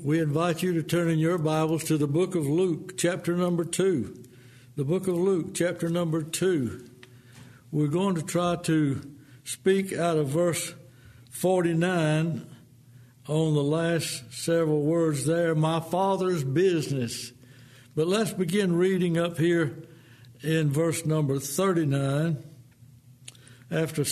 We invite you to turn in your Bibles to the book of Luke, chapter number 2. The book of Luke, chapter number 2. We're going to try to speak out of verse 49 on the last several words there, my Father's business. But let's begin reading up here in verse number 39. After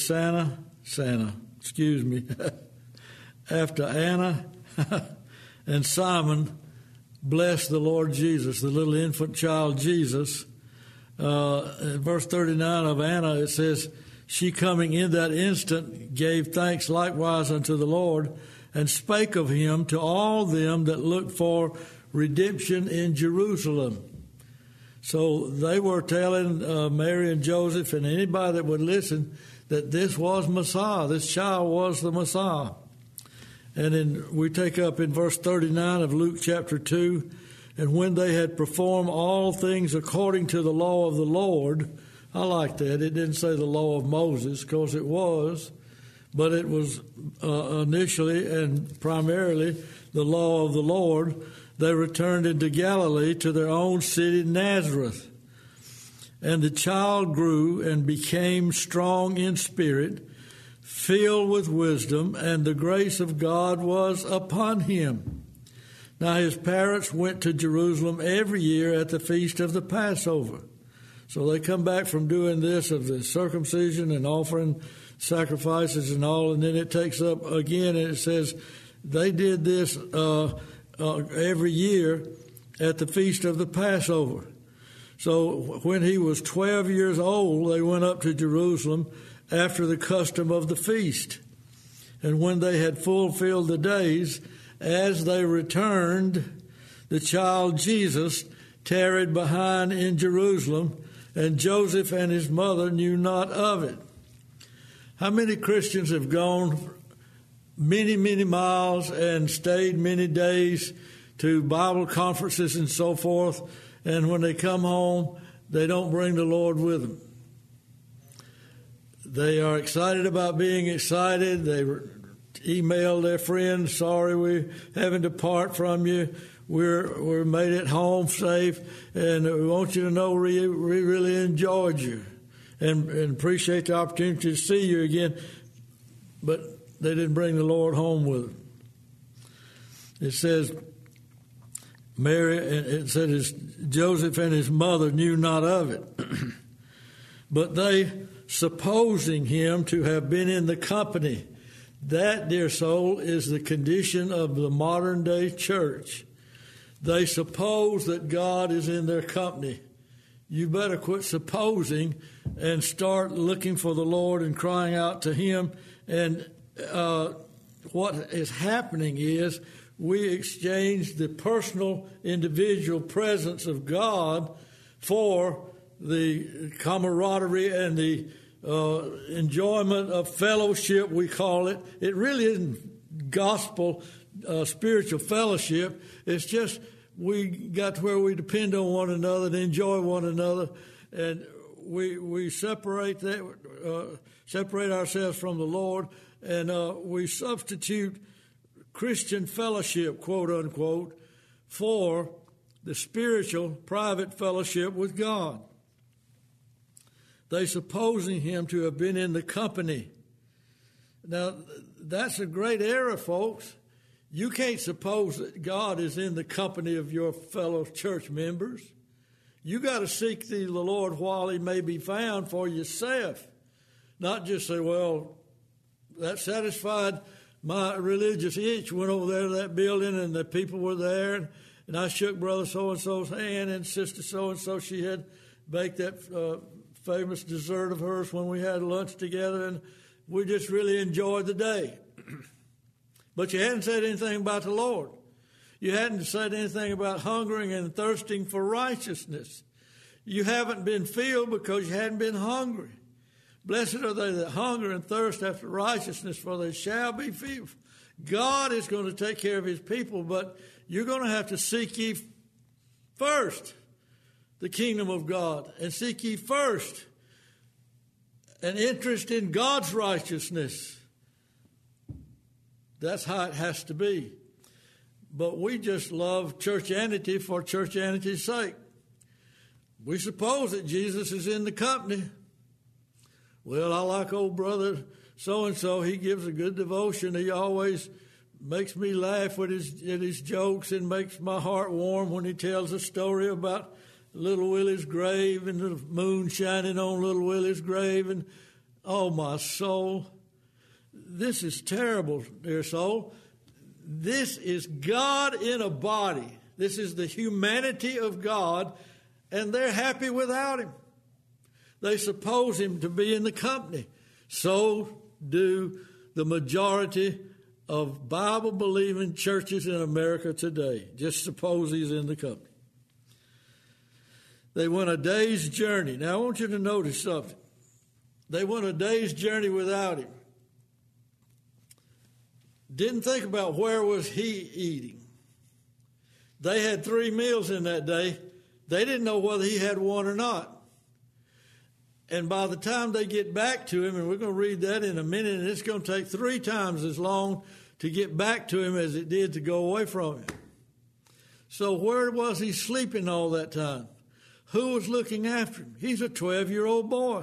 after Anna and Simon blessed the Lord Jesus, the little infant child Jesus. In verse 39 of Anna, it says, she coming in that instant gave thanks likewise unto the Lord, and spake of him to all them that looked for redemption in Jerusalem. So they were telling Mary and Joseph and anybody that would listen that this was Messiah, this child was the Messiah. And then we take up in verse 39 of Luke chapter 2, and when they had performed all things according to the law of the Lord, I like that. It didn't say the law of Moses, because it was, but it was initially and primarily the law of the Lord. They returned into Galilee to their own city, Nazareth. And the child grew and became strong in spirit, filled with wisdom, and the grace of God was upon him. Now his parents went to Jerusalem every year at the feast of the Passover. So they come back from doing this of the circumcision and offering sacrifices and all, and then it takes up again and it says they did this every year at the feast of the Passover. So when he was 12 years old, they went up to Jerusalem after the custom of the feast. And when they had fulfilled the days, as they returned, the child Jesus tarried behind in Jerusalem, and Joseph and his mother knew not of it. How many Christians have gone many, many miles and stayed many days to Bible conferences and so forth, and when they come home, they don't bring the Lord with them? They are excited about being excited. They email their friends, sorry we're having to part from you. We're made it home safe, and we want you to know we really enjoyed you and appreciate the opportunity to see you again. But they didn't bring the Lord home with them. It says, Joseph and his mother knew not of it. But they, supposing him to have been in the company. That, dear soul, is the condition of the modern day church. They suppose that God is in their company. You better quit supposing and start looking for the Lord and crying out to him. And what is happening is we exchange the personal, individual presence of God for the camaraderie and the enjoyment of fellowship, we call it. It really isn't gospel, spiritual fellowship. It's just we got to where we depend on one another and enjoy one another, and we separate ourselves from the Lord, and we substitute Christian fellowship, quote unquote, for the spiritual private fellowship with God. They supposing him to have been in the company. Now, that's a great error, folks. You can't suppose that God is in the company of your fellow church members. You got to seek the Lord while he may be found for yourself. Not just say, well, that satisfied my religious itch. Went over there to that building and the people were there. And I shook brother so-and-so's hand and sister so-and-so. She had baked that famous dessert of hers when we had lunch together, and we just really enjoyed the day. But you hadn't said anything about the Lord. You hadn't said anything about hungering and thirsting for righteousness. You haven't been filled because you hadn't been hungry. Blessed are they that hunger and thirst after righteousness, for they shall be filled. God is going to take care of his people, but you're going to have to seek ye first the kingdom of God, and seek ye first an interest in God's righteousness. That's how it has to be. but we just love churchianity for churchianity's sake. We suppose that Jesus is in the company. Well, I like old brother so-and-so. He gives a good devotion. He always makes me laugh with his jokes and makes my heart warm when he tells a story about little Willie's grave and the moon shining on little Willie's grave. And, oh, my soul, this is terrible, dear soul. This is God in a body. This is the humanity of God, and they're happy without him. They suppose him to be in the company. So do the majority of Bible-believing churches in America today. Just suppose he's in the company. They went a day's journey. Now, I want you to notice something. They went a day's journey without him. Didn't think about where was he eating. They had 3 meals in that day. They didn't know whether he had one or not. And by the time they get back to him, and we're going to read that in a minute, and it's going to take 3 times as long to get back to him as it did to go away from him. So where was he sleeping all that time? Who was looking after him? He's a 12-year-old boy.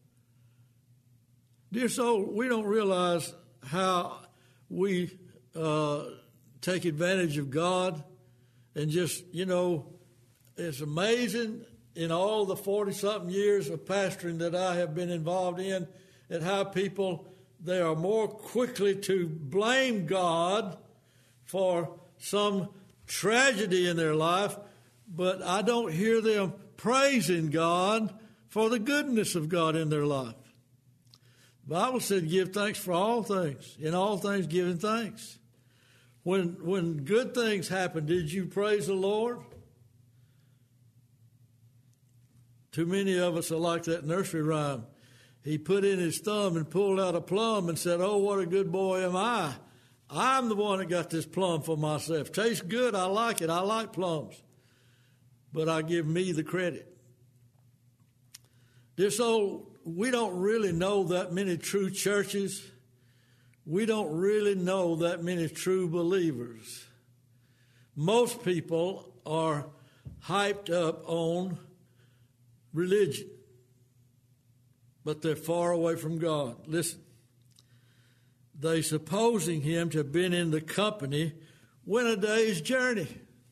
Dear soul, we don't realize how we take advantage of God and just, it's amazing in all the 40-something years of pastoring that I have been involved in, and how people, they are more quickly to blame God for some tragedy in their life, but I don't hear them praising God for the goodness of God in their life. The Bible said, give thanks for all things. In all things, giving thanks. When good things happen, did you praise the Lord? Too many of us are like that nursery rhyme. He put in his thumb and pulled out a plum and said, oh, what a good boy am I. I'm the one that got this plum for myself. Tastes good. I like it. I like plums. But I give me the credit. Dear soul, we don't really know that many true churches. We don't really know that many true believers. Most people are hyped up on religion, but they're far away from God. Listen, they supposing him to have been in the company went a day's journey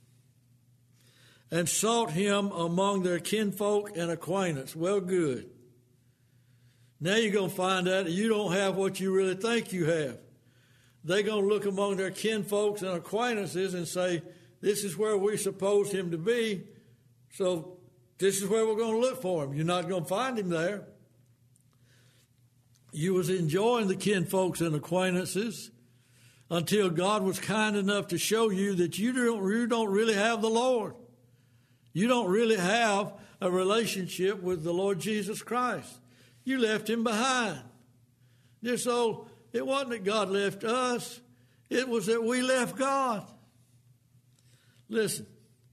and sought him among their kinfolk and acquaintance. Well, good. Now you're going to find out that you don't have what you really think you have. They're going to look among their kinfolks and acquaintances and say, this is where we suppose him to be, so this is where we're going to look for him. You're not going to find him there. You was enjoying the kinfolks and acquaintances until God was kind enough to show you that you don't really have the Lord. You don't really have a relationship with the Lord Jesus Christ. You left him behind. Dear soul, it wasn't that God left us. It was that we left God. Listen.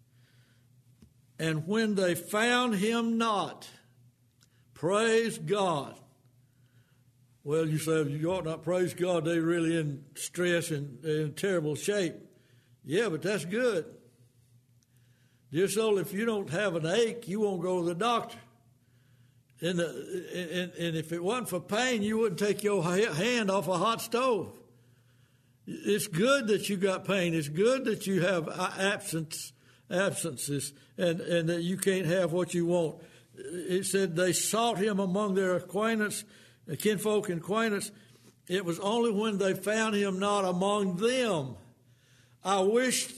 And when they found him not, praise God. Well, you say, you ought not praise God. They're really in stress and in terrible shape. Yeah, but that's good. Dear soul, if you don't have an ache, you won't go to the doctor. And if it wasn't for pain, you wouldn't take your hand off a hot stove. It's good that you got pain. It's good that you have absences and that you can't have what you want. It said they sought him among their acquaintance, kinfolk and acquaintance. It was only when they found him not among them. I wish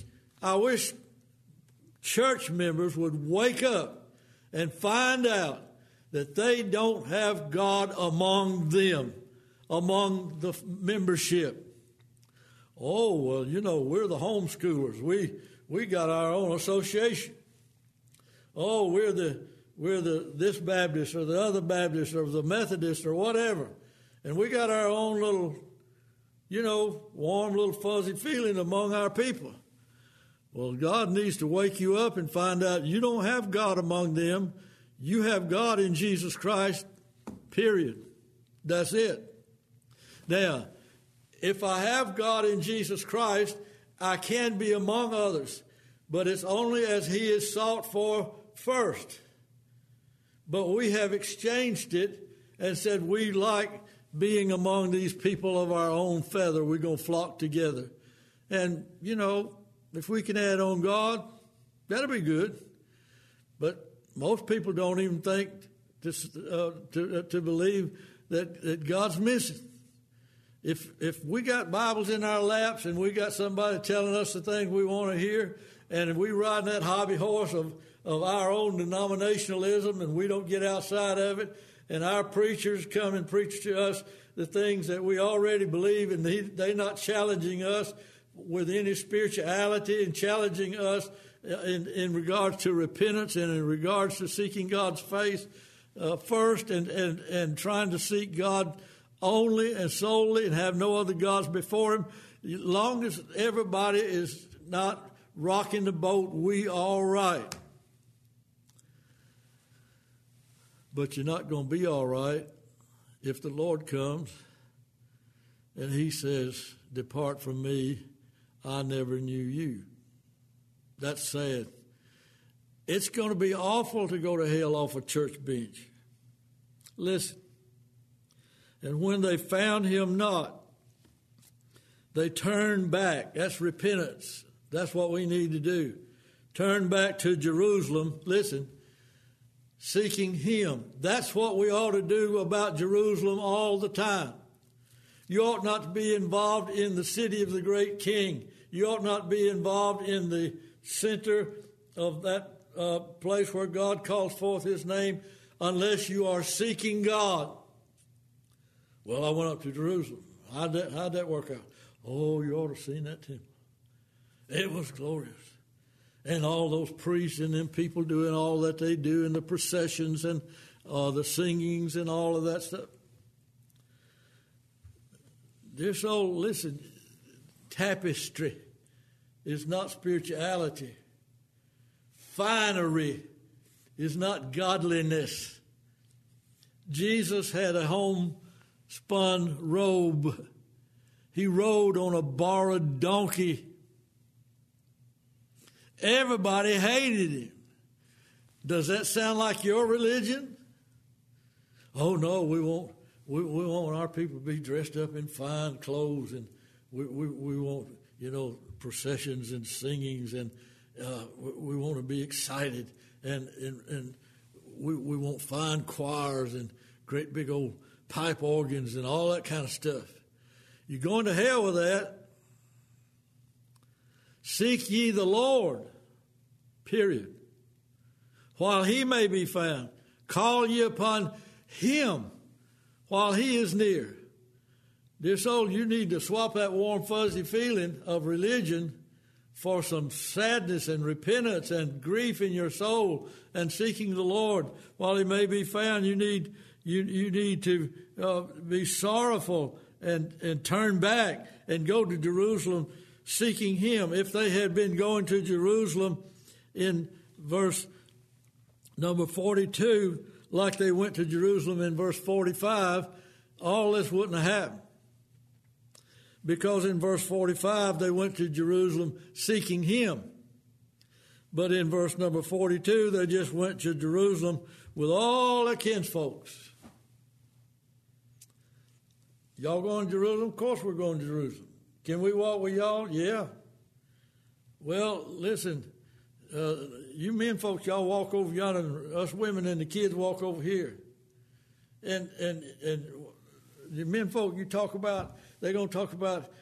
church members would wake up and find out that they don't have God among them, among the membership. Oh, well, we're the homeschoolers. We got our own association. Oh, we're the this Baptist or the other Baptist or the Methodist or whatever. And we got our own little, warm little fuzzy feeling among our people. Well, God needs to wake you up and find out you don't have God among them. You have God in Jesus Christ, period. That's it. Now, if I have God in Jesus Christ, I can be among others, but it's only as he is sought for first. But we have exchanged it and said we like being among these people of our own feather. We're going to flock together. And, if we can add on God, that'll be good. But most people don't even think to believe that God's missing. If we got Bibles in our laps and we got somebody telling us the things we want to hear, and if we ride that hobby horse of our own denominationalism and we don't get outside of it, and our preachers come and preach to us the things that we already believe, and they're not challenging us with any spirituality and challenging us in regards to repentance and in regards to seeking God's face first and trying to seek God only and solely and have no other gods before him. As long as everybody is not rocking the boat, we all right. But you're not going to be all right if the Lord comes and he says, "Depart from me, I never knew you." That's sad. It's going to be awful to go to hell off a church bench. Listen. And when they found him not, they turned back. That's repentance. That's what we need to do. Turn back to Jerusalem. Listen. Seeking him. That's what we ought to do about Jerusalem all the time. You ought not to be involved in the city of the great king. You ought not be involved in the center of that place where God calls forth his name unless you are seeking God. Well, I went up to Jerusalem. How'd that work out? Oh, you ought to have seen that temple. It was glorious. And all those priests and them people doing all that they do in the processions and the singings and all of that stuff. Dear soul, listen, tapestry is not spirituality. Finery is not godliness. Jesus had a homespun robe. He rode on a borrowed donkey. Everybody hated him. Does that sound like your religion? Oh no, we want our people to be dressed up in fine clothes, and we want processions and singings, and we want to be excited, and we want fine choirs and great big old pipe organs and all that kind of stuff. You're going to hell with that. Seek ye the Lord, period, while he may be found. Call ye upon him while he is near. Dear soul, you need to swap that warm, fuzzy feeling of religion for some sadness and repentance and grief in your soul and seeking the Lord while he may be found. You need to be sorrowful and turn back and go to Jerusalem seeking him. If they had been going to Jerusalem in verse number 42, like they went to Jerusalem in verse 45, all this wouldn't have happened. Because in verse 45, they went to Jerusalem seeking him. But in verse number 42, they just went to Jerusalem with all their kinsfolks. Y'all going to Jerusalem? Of course we're going to Jerusalem. Can we walk with y'all? Yeah. Well, listen, you men folks, y'all walk over yonder, and us women and the kids walk over here. And the men folk you talk about, they're going to talk about,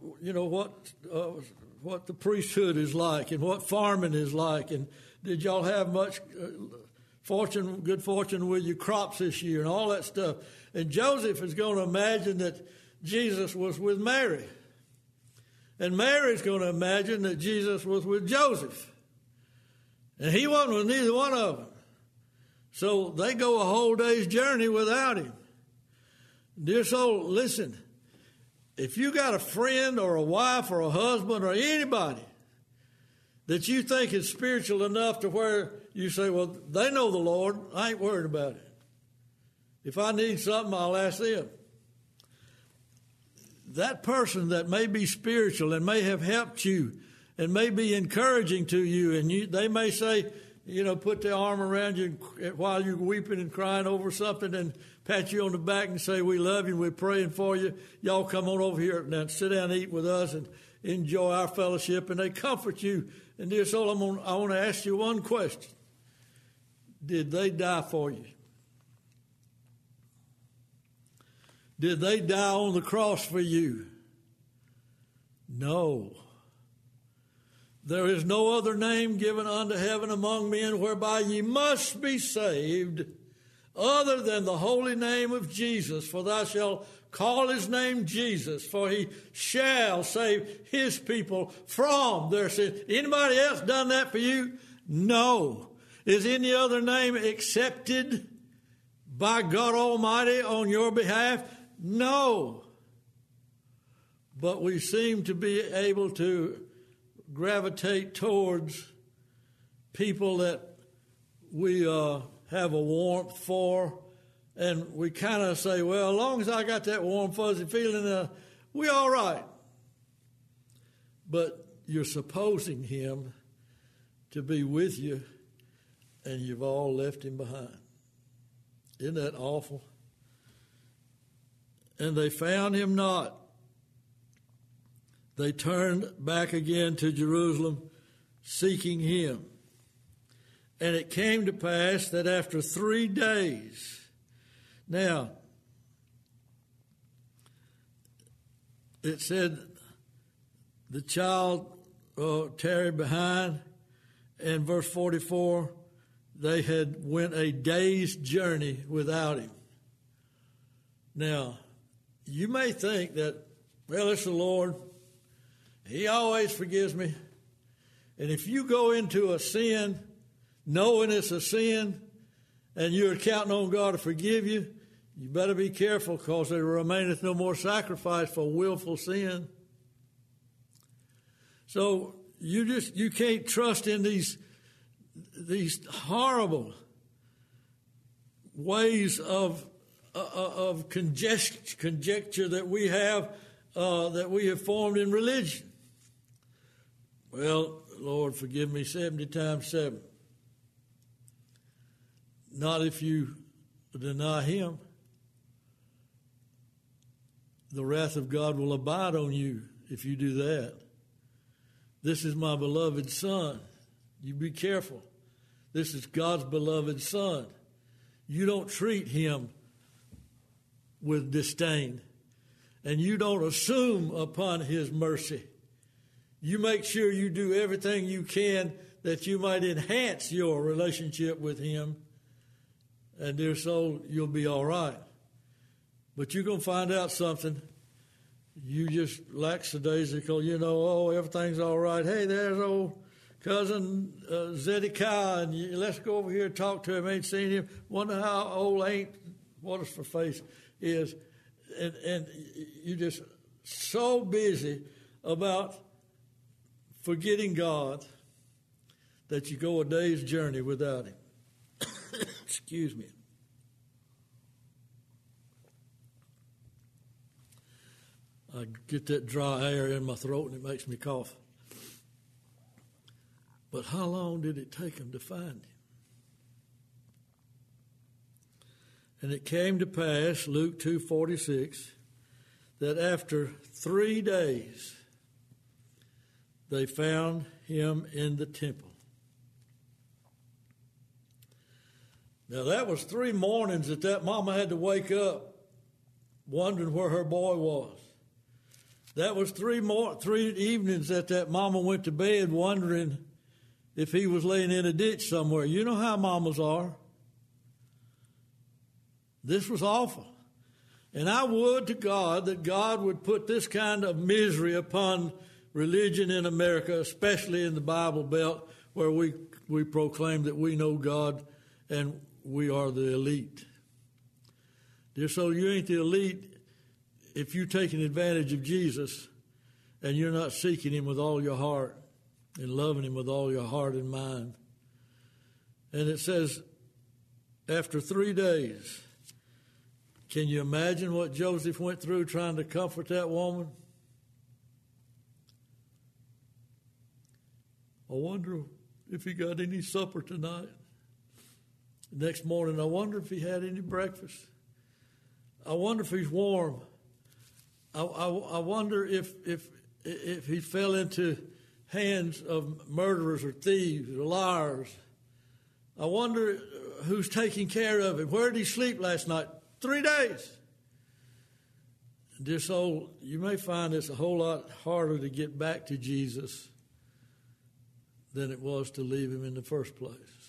what the priesthood is like and what farming is like. And did y'all have much good fortune with your crops this year and all that stuff. And Joseph is going to imagine that Jesus was with Mary. And Mary's going to imagine that Jesus was with Joseph. And he wasn't with neither one of them. So they go a whole day's journey without him. Dear soul, listen. If you got a friend or a wife or a husband or anybody that you think is spiritual enough to where you say, well, they know the Lord, I ain't worried about it. If I need something, I'll ask them. that person that may be spiritual and may have helped you and may be encouraging to you, and they may say, put their arm around you while you're weeping and crying over something and pat you on the back and say, we love you and we're praying for you. Y'all come on over here and sit down and eat with us and enjoy our fellowship. And they comfort you. And dear soul, I want to ask you one question. Did they die for you? Did they die on the cross for you? No. There is no other name given unto heaven among men whereby ye must be saved, other than the holy name of Jesus. For thou shalt call his name Jesus, for he shall save his people from their sins. Anybody else done that for you? No. Is any other name accepted by God Almighty on your behalf? No. But we seem to be able to gravitate towards people that we have a warmth for, and we kind of say, well, as long as I got that warm, fuzzy feeling, we're all right. But you're supposing him to be with you, and you've all left him behind. Isn't that awful? And they found him not. They turned back again to Jerusalem, seeking him. And it came to pass that after 3 days, now, it said the child tarried behind, and verse 44, they had went a day's journey without him. Now, you may think that, well, it's the Lord. He always forgives me. And if you go into a sin, knowing it's a sin, and you're counting on God to forgive you, you better be careful, because there remaineth no more sacrifice for willful sin. So you can't trust in these horrible ways of conjecture that we have formed in religion. Well, Lord, forgive me 70 times 7. Not if you deny him. The wrath of God will abide on you if you do that. This is my beloved Son. You be careful. This is God's beloved Son. You don't treat him with disdain, and you don't assume upon his mercy. You make sure you do everything you can that you might enhance your relationship with him, and dear soul, you'll be all right. But you're going to find out something. You just lackadaisical, everything's all right. Hey, there's old cousin Zedekiah, and let's go over here and talk to him. Ain't seen him. Wonder how old what his face is. And you're just so busy about forgetting God that you go a day's journey without him. Excuse me. I get that dry air in my throat and it makes me cough. But how long did it take him to find him? And it came to pass, Luke 2:46, that after 3 days they found him in the temple. Now that was 3 mornings that mama had to wake up wondering where her boy was. That was 3 evenings that mama went to bed wondering if he was laying in a ditch somewhere. You know how mamas are. This was awful. And I would to God that God would put this kind of misery upon religion in America, especially in the Bible Belt, where we proclaim that we know God and we are the elite. Dear soul, you ain't the elite if you're taking advantage of Jesus and you're not seeking him with all your heart and loving him with all your heart and mind. And it says, after 3 days Can you imagine what Joseph went through trying to comfort that woman? I wonder if he got any supper tonight. The next morning, I wonder if he had any breakfast. I wonder if he's warm. I wonder if he fell into hands of murderers or thieves or liars. I wonder who's taking care of him. Where did he sleep last night? 3 days. Dear soul, you may find it's a whole lot harder to get back to Jesus than it was to leave him in the first place.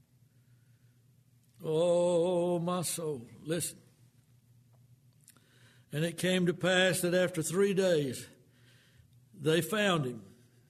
Oh, my soul, listen. And it came to pass that after 3 days, they found him.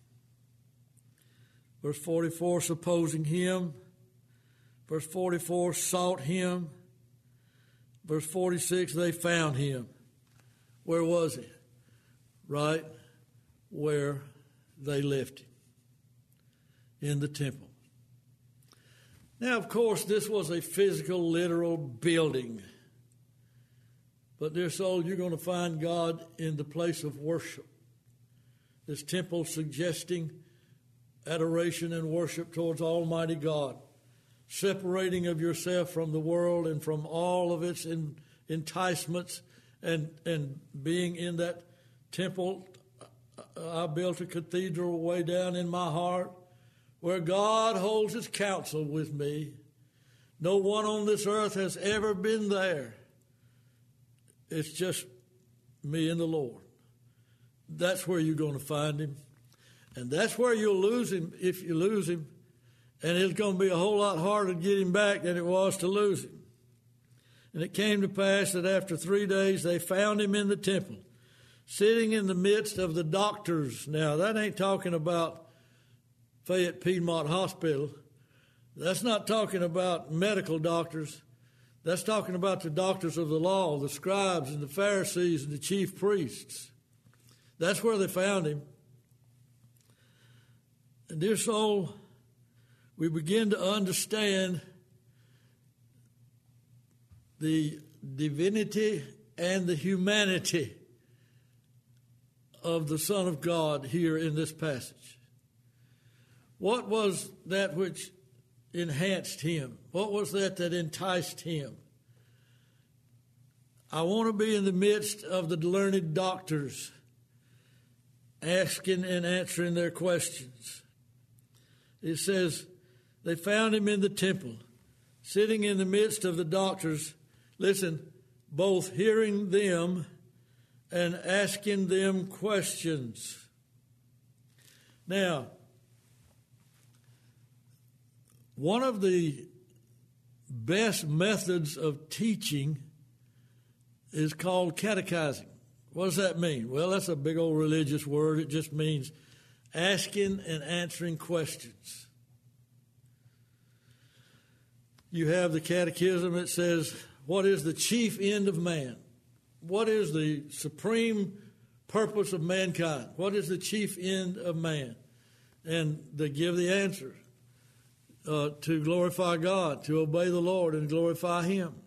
Verse 44, supposing him. Verse 44, sought him. Verse 46, they found him. Where was he? Right where they left him. In the temple. Now, of course, this was a physical, literal building. But, dear soul, you're going to find God in the place of worship. This temple suggesting adoration and worship towards Almighty God. Separating of yourself from the world and from all of its enticements and being in that temple. I built a cathedral way down in my heart where God holds his counsel with me. No one on this earth has ever been there. It's just me and the Lord. That's where you're going to find him. And that's where you'll lose him if you lose him. And it's going to be a whole lot harder to get him back than it was to lose him. And it came to pass that after 3 days they found him in the temple, sitting in the midst of the doctors. Now, that ain't talking about Fayette Piedmont Hospital. That's not talking about medical doctors. That's talking about the doctors of the law, the scribes and the Pharisees and the chief priests. That's where they found him. And dear soul, we begin to understand the divinity and the humanity of the Son of God here in this passage. What was that which enhanced him? What was that enticed him? I want to be in the midst of the learned doctors, asking and answering their questions. It says, they found him in the temple, sitting in the midst of the doctors, listen, both hearing them and asking them questions. Now, one of the best methods of teaching is called catechizing. What does that mean? Well, that's a big old religious word. It just means asking and answering questions. You have the catechism that says, what is the chief end of man? What is the supreme purpose of mankind? What is the chief end of man? And they give the answer. To glorify God, to obey the Lord and glorify him.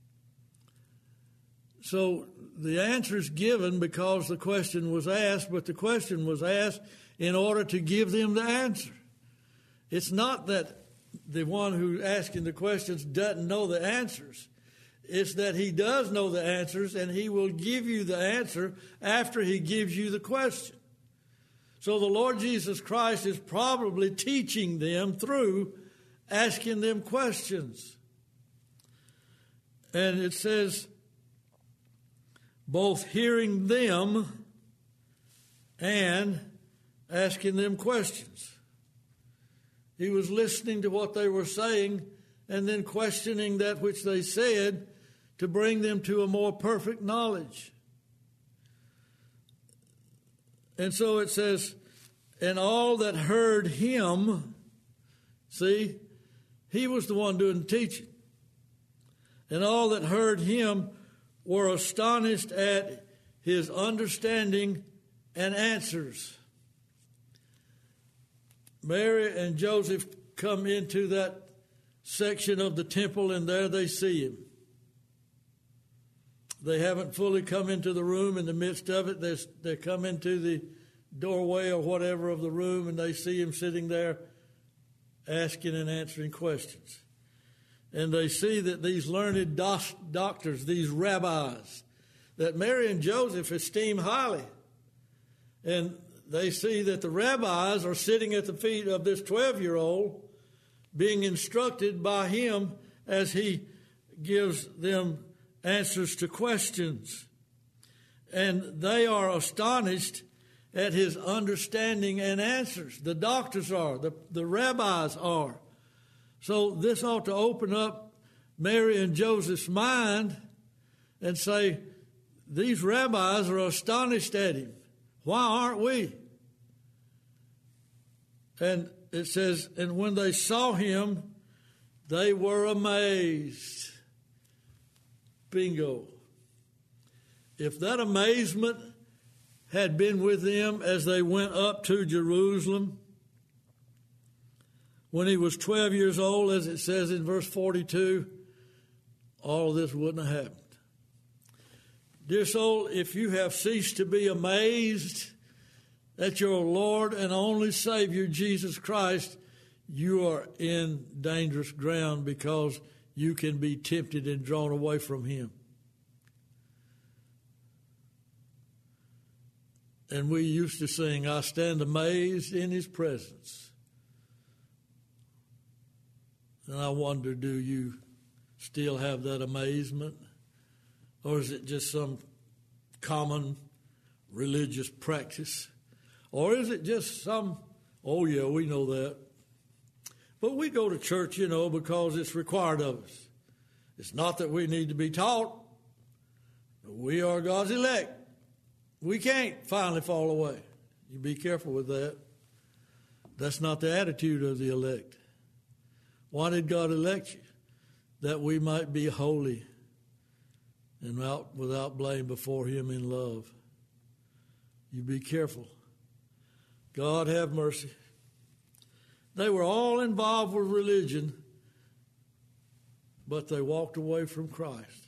So the answer is given because the question was asked, but the question was asked in order to give them the answer. It's not that the one who's asking the questions doesn't know the answers. It's that he does know the answers, and he will give you the answer after he gives you the question. So the Lord Jesus Christ is probably teaching them through asking them questions. And it says, both hearing them and asking them questions. He was listening to what they were saying and then questioning that which they said to bring them to a more perfect knowledge. And so it says, and all that heard him, see, he was the one doing the teaching. And all that heard him were astonished at his understanding and answers. Mary and Joseph come into that section of the temple, and there they see him. they haven't fully come into the room. In the midst of it, they come into the doorway or whatever of the room, and they see him sitting there asking and answering questions. And they see that these learned doctors, these rabbis, that Mary and Joseph esteem highly. And they see that the rabbis are sitting at the feet of this 12-year-old, being instructed by him as he gives them answers to questions. And they are astonished at his understanding and answers. The doctors are, the rabbis are. So this ought to open up Mary and Joseph's mind and say, these rabbis are astonished at him. Why aren't we? And it says, and when they saw him, they were amazed. Bingo. If that amazement had been with them as they went up to Jerusalem, when he was 12 years old, as it says in verse 42, all of this wouldn't have happened. Dear soul, if you have ceased to be amazed at your Lord and only Savior, Jesus Christ, you are in dangerous ground, because you can be tempted and drawn away from him. And we used to sing, I stand amazed in his presence. And I wonder, do you still have that amazement? Or is it just some common religious practice? Or is it just some, oh yeah, we know that. But we go to church, because it's required of us. It's not that we need to be taught. We are God's elect. We can't finally fall away. You be careful with that. That's not the attitude of the elect. Why did God elect you? That we might be holy and without blame before him in love. You be careful. God have mercy. They were all involved with religion, but they walked away from Christ.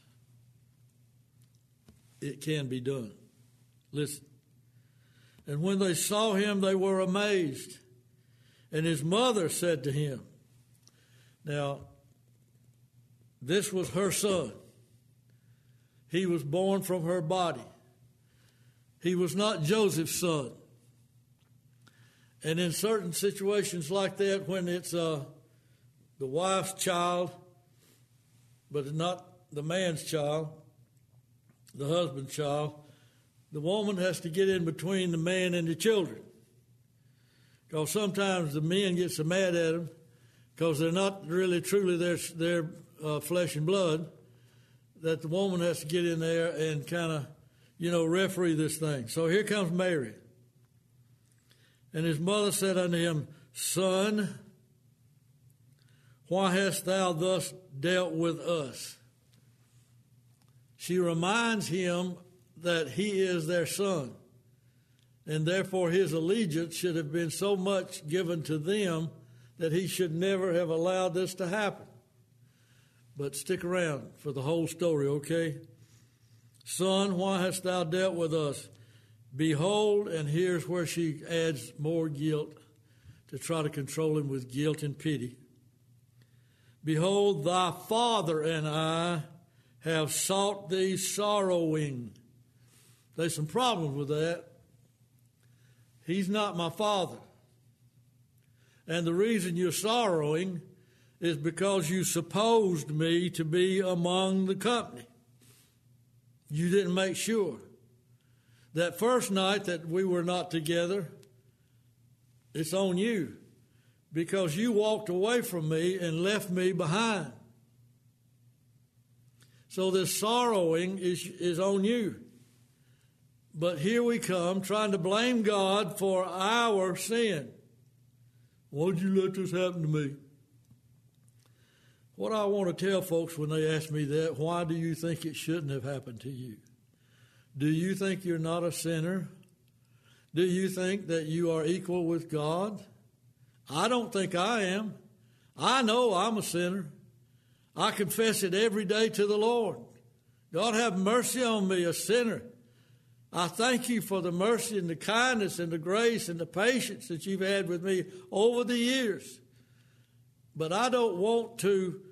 It can be done. Listen. And when they saw him, they were amazed. And his mother said to him, now, this was her son. He was born from her body. He was not Joseph's son. And in certain situations like that, when it's the wife's child, but it's not the man's child, the husband's child, the woman has to get in between the man and the children. Because sometimes the men get so mad at them because they're not really truly their flesh and blood, that the woman has to get in there and kind of, referee this thing. So here comes Mary. And his mother said unto him, Son, why hast thou thus dealt with us? She reminds him that he is their son, and therefore his allegiance should have been so much given to them that he should never have allowed this to happen. But stick around for the whole story, okay? Son, why hast thou dealt with us? Behold, and here's where she adds more guilt to try to control him with guilt and pity. Behold, thy father and I have sought thee sorrowing. There's some problems with that. He's not my father. And the reason you're sorrowing is because you supposed me to be among the company. You didn't make sure. That first night that we were not together, it's on you, because you walked away from me and left me behind. So this sorrowing is on you. But here we come trying to blame God for our sin. Why'd you let this happen to me? What I want to tell folks when they ask me that, why do you think it shouldn't have happened to you? Do you think you're not a sinner? Do you think that you are equal with God? I don't think I am. I know I'm a sinner. I confess it every day to the Lord. God, have mercy on me, a sinner. I thank you for the mercy and the kindness and the grace and the patience that you've had with me over the years. But I don't want to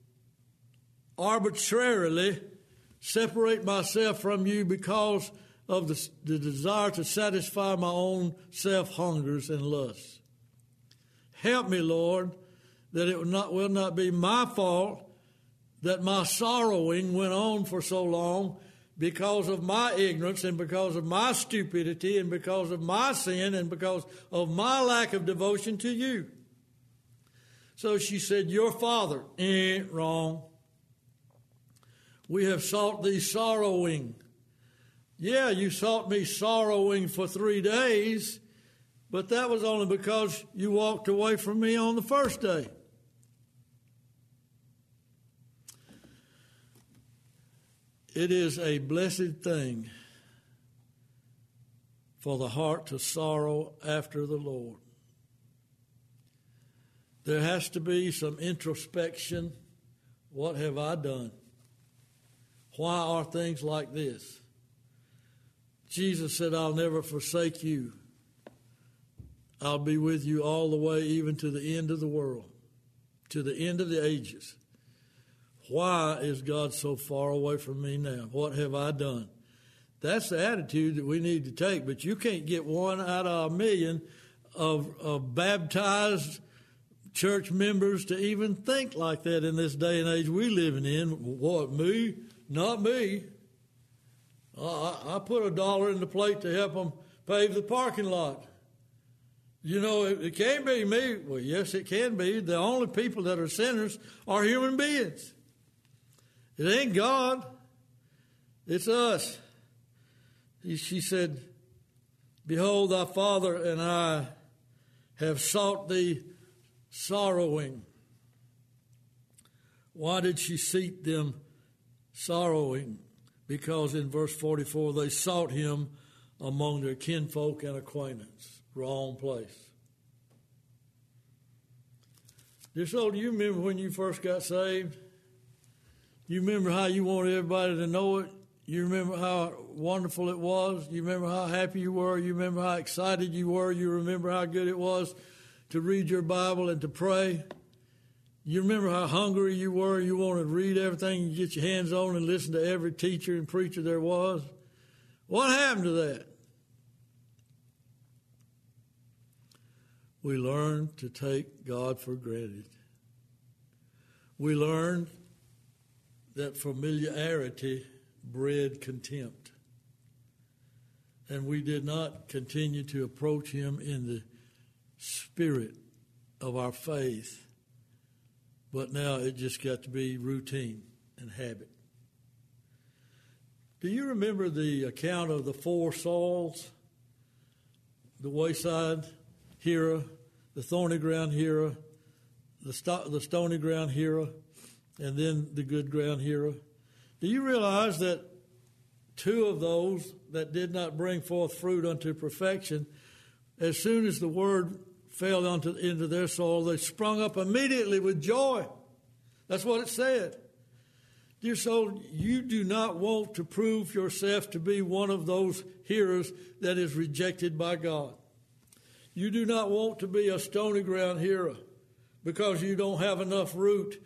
arbitrarily separate myself from you because of the desire to satisfy my own self-hungers and lusts. Help me, Lord, that it will not be my fault that my sorrowing went on for so long because of my ignorance and because of my stupidity and because of my sin and because of my lack of devotion to you. So she said, your father, wrong. We have sought thee sorrowing. Yeah, you sought me sorrowing for 3 days, but that was only because you walked away from me on the first day. It is a blessed thing for the heart to sorrow after the Lord. There has to be some introspection. What have I done? Why are things like this? Jesus said, I'll never forsake you. I'll be with you all the way, even to the end of the world, to the end of the ages. Why is God so far away from me now? What have I done? That's the attitude that we need to take, but you can't get one out of a million of baptized church members to even think like that in this day and age we're living in. What, me? Not me. I put $1 in the plate to help them pave the parking lot. You know, it can't be me. Well, yes, it can be. The only people that are sinners are human beings. It ain't God. It's us. She said, behold, thy father and I have sought thee sorrowing. Why did she seek them sorrowing? Because in verse 44, they sought him among their kinfolk and acquaintance. Wrong place. Dear soul, do you remember when you first got saved? You remember how you wanted everybody to know it? You remember how wonderful it was? You remember how happy you were? You remember how excited you were? You remember how good it was to read your Bible and to pray? You remember how hungry you were? You wanted to read everything you get your hands on and listen to every teacher and preacher there was? What happened to that? We learned to take God for granted. We learned that familiarity bred contempt. And we did not continue to approach him in the spirit of our faith. But now it just got to be routine and habit. Do you remember the account of the 4 Sauls? The wayside hearer, the thorny ground hearer, the stony ground hearer, and then the good ground hearer. Do you realize that 2 of those that did not bring forth fruit unto perfection, as soon as the word fell into their soul, they sprung up immediately with joy? That's what it said. Dear soul, you do not want to prove yourself to be one of those hearers that is rejected by God. You do not want to be a stony ground hearer because you don't have enough root.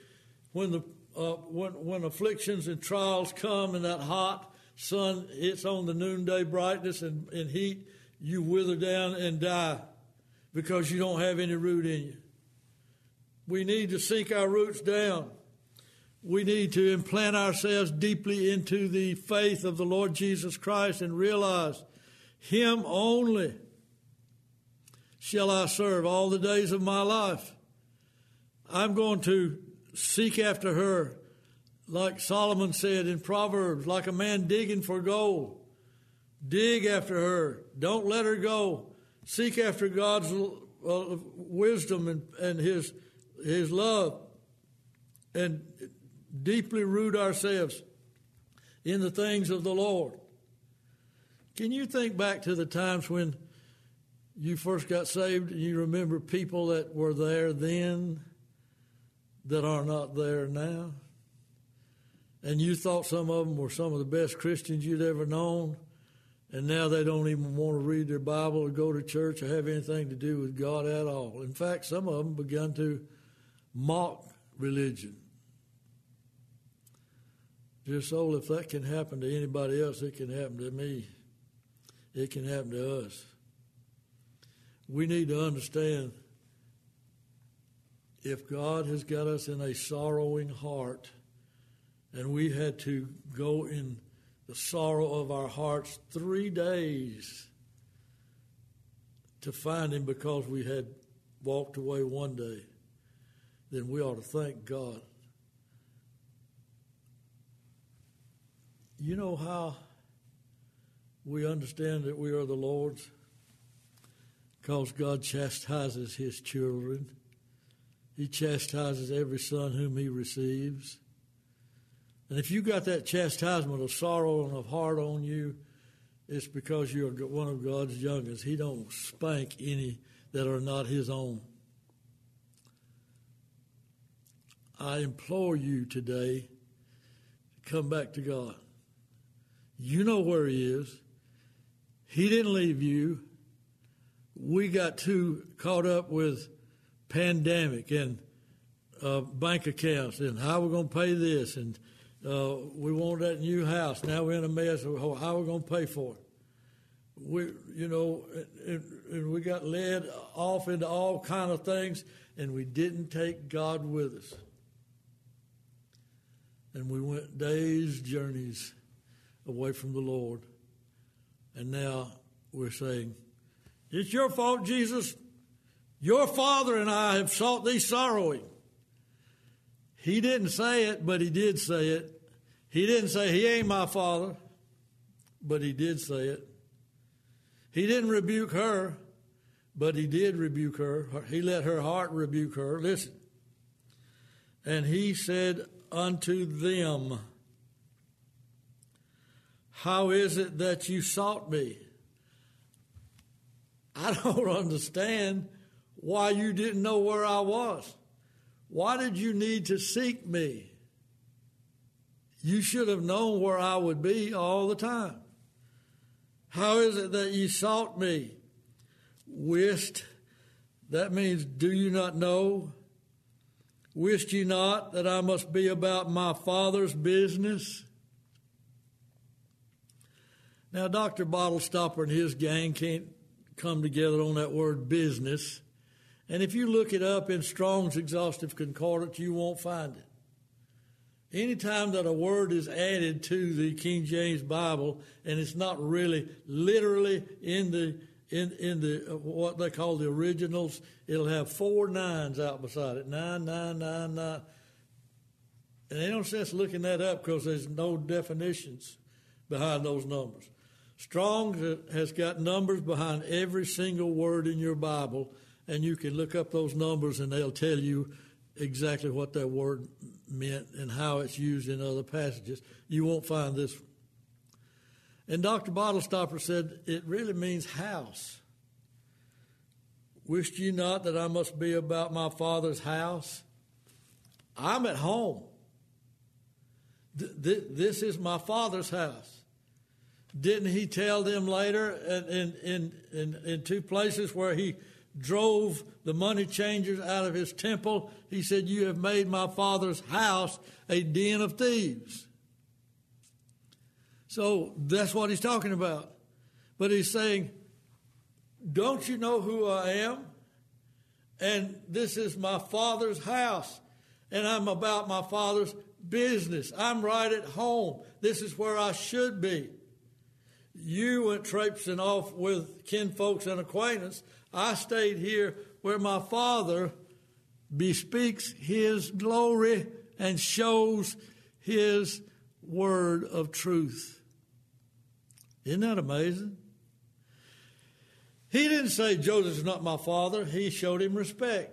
When afflictions and trials come and that hot sun hits on the noonday brightness and heat, you wither down and die because you don't have any root in you. We need to sink our roots down. We need to implant ourselves deeply into the faith of the Lord Jesus Christ and realize him only shall I serve all the days of my life. I'm going to seek after her, like Solomon said in Proverbs, like a man digging for gold. Dig after her. Don't let her go. Seek after God's wisdom and his love, and deeply root ourselves in the things of the Lord. Can you think back to the times when you first got saved and you remember people that were there then that are not there now? and you thought some of them were some of the best Christians you'd ever known, and now they don't even want to read their Bible or go to church or have anything to do with God at all. In fact, some of them begun to mock religion. Dear soul, if that can happen to anybody else, it can happen to me. It can happen to us. We need to understand, if God has got us in a sorrowing heart, and we had to go in the sorrow of our hearts 3 days to find him because we had walked away one day, then we ought to thank God. You know how we understand that we are the Lord's? Because God chastises his children. He chastises every son whom he receives. And if you got that chastisement of sorrow and of heart on you, it's because you're one of God's youngest. He don't spank any that are not his own. I implore you today to come back to God. You know where he is. He didn't leave you. We got too caught up with pandemic and bank accounts and how we're going to pay this, and we want that new house. Now we're in a mess of how we're going to pay for it. And we got led off into all kind of things, and we didn't take God with us. And we went days' journeys away from the Lord. And now we're saying, it's your fault, Jesus. Your Father and I have sought thee sorrowing. He didn't say it, but he did say it. He didn't say, he ain't my Father, but he did say it. He didn't rebuke her, but he did rebuke her. He let her heart rebuke her. Listen. And he said unto them, how is it that you sought me? I don't understand why you didn't know where I was. Why did you need to seek me? You should have known where I would be all the time. How is it that ye sought me? Wist, that means do you not know? Wist ye not that I must be about my Father's business? Now, Dr. Bottlestopper and his gang can't come together on that word business. And if you look it up in Strong's Exhaustive Concordance, you won't find it. Anytime that a word is added to the King James Bible and it's not really literally in the what they call the originals, it'll have 4 9s out beside it. 9, 9, 9, 9. And ain't no sense looking that up because there's no definitions behind those numbers. Strong has got numbers behind every single word in your Bible, and you can look up those numbers and they'll tell you exactly what that word meant and how it's used in other passages. You won't find this one. And Dr. Bottlestopper said it really means house. Wist ye not that I must be about my Father's house? I'm at home. This is my Father's house. Didn't he tell them later in 2 places where he drove the money changers out of his temple? He said, you have made my Father's house a den of thieves. So that's what he's talking about. But he's saying, don't you know who I am? And this is my Father's house. And I'm about my Father's business. I'm right at home. This is where I should be. You went traipsing off with kinfolks and acquaintance. I stayed here where my Father bespeaks his glory and shows his word of truth. Isn't that amazing? He didn't say Joseph's not my father. He showed him respect.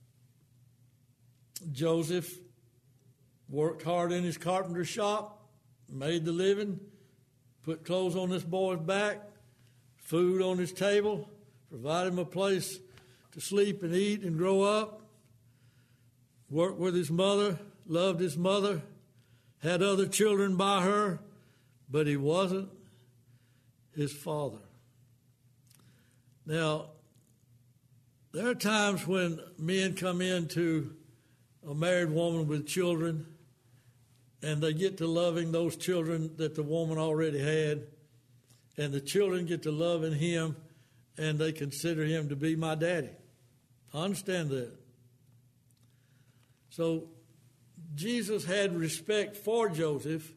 Joseph worked hard in his carpenter shop, made the living, put clothes on this boy's back, food on his table, provided him a place to sleep and eat and grow up, worked with his mother, loved his mother, had other children by her, but he wasn't his father. Now, there are times when men come into a married woman with children, and they get to loving those children that the woman already had, and the children get to loving him, and they consider him to be my daddy. I understand that. So Jesus had respect for Joseph,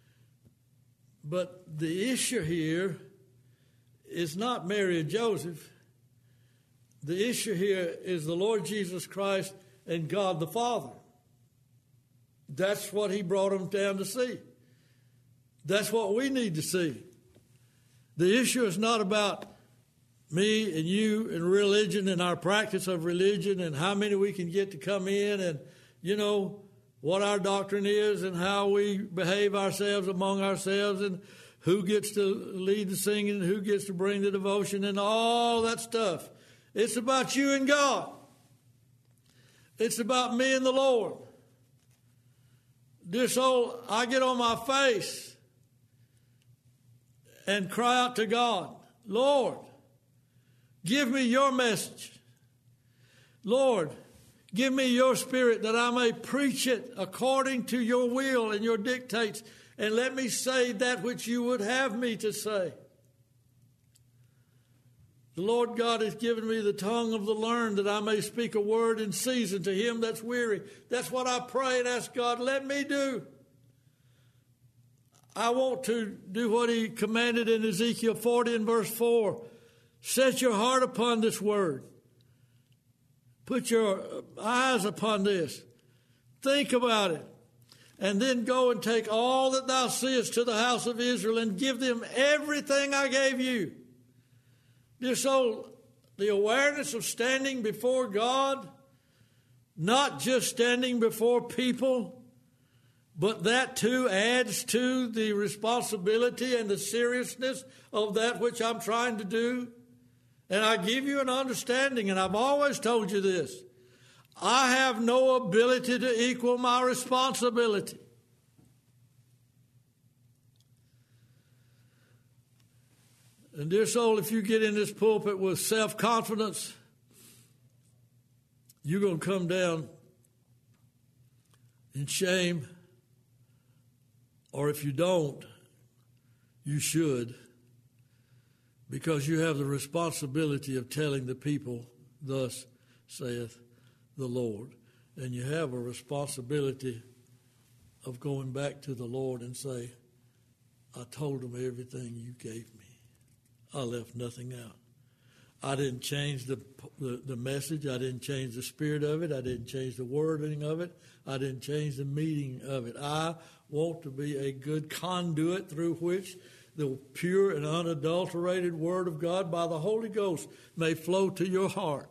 but the issue here is not Mary and Joseph. The issue here is the Lord Jesus Christ and God the Father. That's what he brought them down to see. That's what we need to see. The issue is not about me and you and religion and our practice of religion and how many we can get to come in and, what our doctrine is and how we behave ourselves among ourselves and who gets to lead the singing and who gets to bring the devotion and all that stuff. It's about you and God. It's about me and the Lord. Dear soul, I get on my face and cry out to God, Lord, give me your message. Lord, give me your spirit that I may preach it according to your will and your dictates, and let me say that which you would have me to say. The Lord God has given me the tongue of the learned that I may speak a word in season to him that's weary. That's what I pray and ask God, let me do. I want to do what he commanded in Ezekiel 40 and verse 4. Set your heart upon this word. Put your eyes upon this. Think about it. And then go and take all that thou seest to the house of Israel and give them everything I gave you. Dear soul, the awareness of standing before God, not just standing before people, but that too adds to the responsibility and the seriousness of that which I'm trying to do. And I give you an understanding, and I've always told you this. I have no ability to equal my responsibility. And dear soul, if you get in this pulpit with self-confidence, you're going to come down in shame. Or if you don't, you should. Because you have the responsibility of telling the people, thus saith the Lord. And you have a responsibility of going back to the Lord and say, I told them everything you gave me. I left nothing out. I didn't change the message. I didn't change the spirit of it. I didn't change the wording of it. I didn't change the meaning of it. I want to be a good conduit through which the pure and unadulterated Word of God by the Holy Ghost may flow to your heart.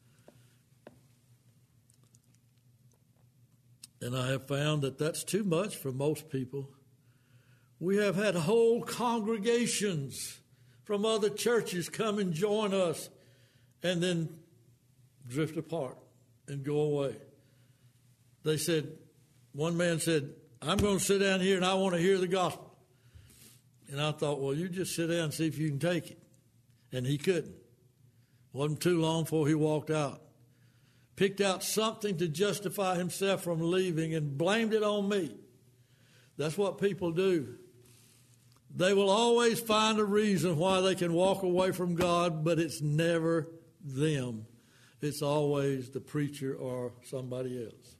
And I have found that that's too much for most people. We have had whole congregations from other churches come and join us and then drift apart and go away. They said, one man said, I'm going to sit down here and I want to hear the gospel. And I thought, well, you just sit down and see if you can take it. And he couldn't. Wasn't too long before he walked out. Picked out something to justify himself from leaving and blamed it on me. That's what people do. They will always find a reason why they can walk away from God, but it's never them. It's always the preacher or somebody else.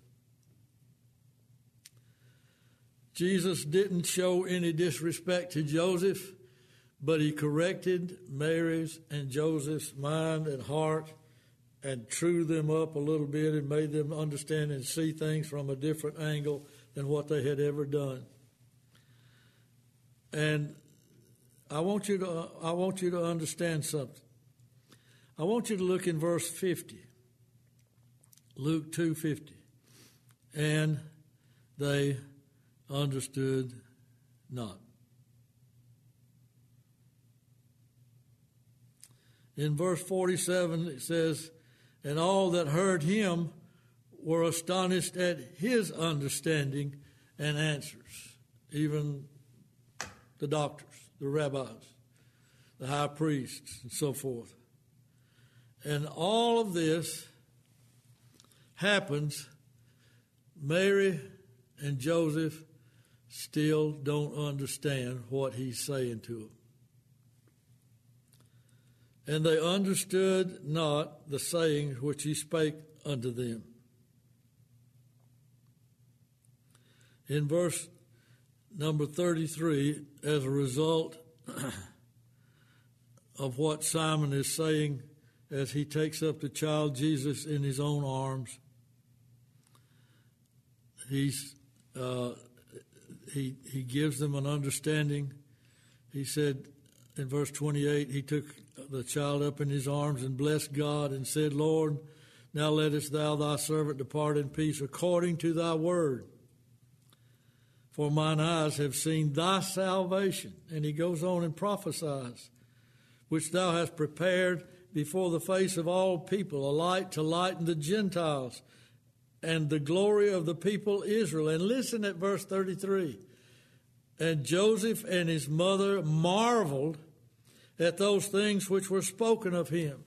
Jesus didn't show any disrespect to Joseph, but he corrected Mary's and Joseph's mind and heart and true them up a little bit and made them understand and see things from a different angle than what they had ever done. And I want you to understand something. I want you to look in verse 50, Luke 2:50. And they understood not. In verse 47 it says, and all that heard him were astonished at his understanding and answers, even the doctors, the rabbis, the high priests, and so forth. And all of this happens. Mary and Joseph still don't understand what he's saying to them. And they understood not the saying which he spake unto them. In verse number 33, as a result of what Simon is saying as he takes up the child Jesus in his own arms, he gives them an understanding. He said in verse 28, he took the child up in his arms and blessed God and said, Lord, now lettest thou thy servant depart in peace according to thy word. For mine eyes have seen thy salvation. And he goes on and prophesies, which thou hast prepared before the face of all people, a light to lighten the Gentiles, and the glory of the people Israel. And listen at verse 33. And Joseph and his mother marveled at those things which were spoken of him.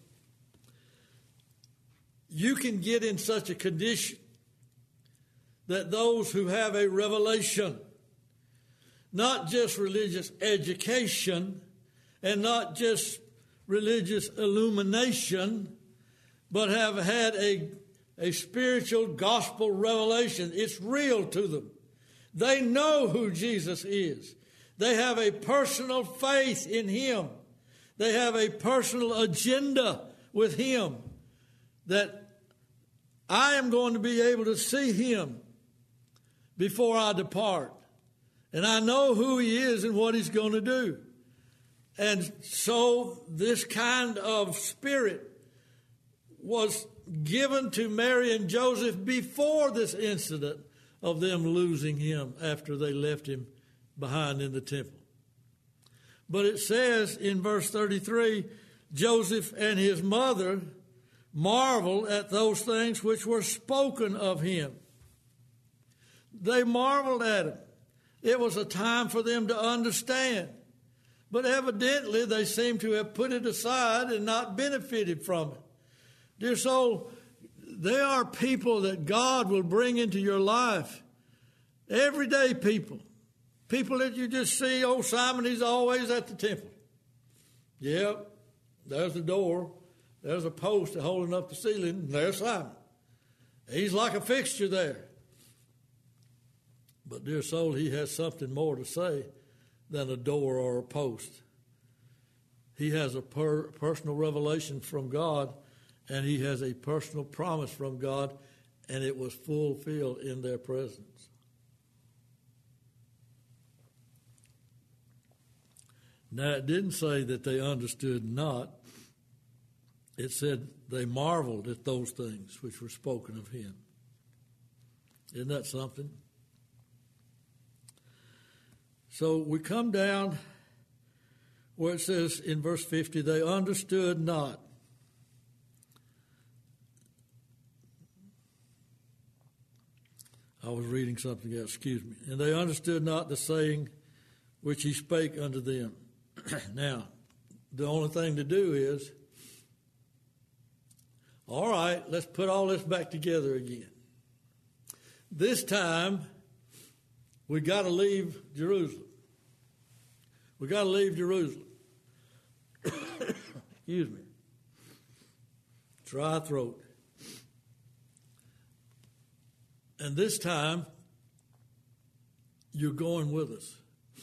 You can get in such a condition that those who have a revelation, not just religious education and not just religious illumination, but have had a spiritual gospel revelation. It's real to them. They know who Jesus is. They have a personal faith in him. They have a personal agenda with him, that I am going to be able to see him before I depart. And I know who he is and what he's going to do. And so this kind of spirit was given to Mary and Joseph before this incident of them losing him after they left him behind in the temple. But it says in verse 33, Joseph and his mother marveled at those things which were spoken of him. They marveled at him. It was a time for them to understand. But evidently they seem to have put it aside and not benefited from it. Dear soul, there are people that God will bring into your life. Everyday people. People that you just see, oh, Simon, he's always at the temple. Yep, there's the door. There's a post holding up the ceiling. There's Simon. He's like a fixture there. But, dear soul, he has something more to say than a door or a post. He has a personal revelation from God, and he has a personal promise from God, and it was fulfilled in their presence. Now, it didn't say that they understood not. It said they marveled at those things which were spoken of him. Isn't that something? So we come down where it says in verse 50, they understood not. I was reading something else, excuse me. And they understood not the saying which he spake unto them. Now, the only thing to do is, all right, let's put all this back together again. This time, we got to leave Jerusalem. We got to leave Jerusalem. Excuse me. Dry throat. And this time, you're going with us.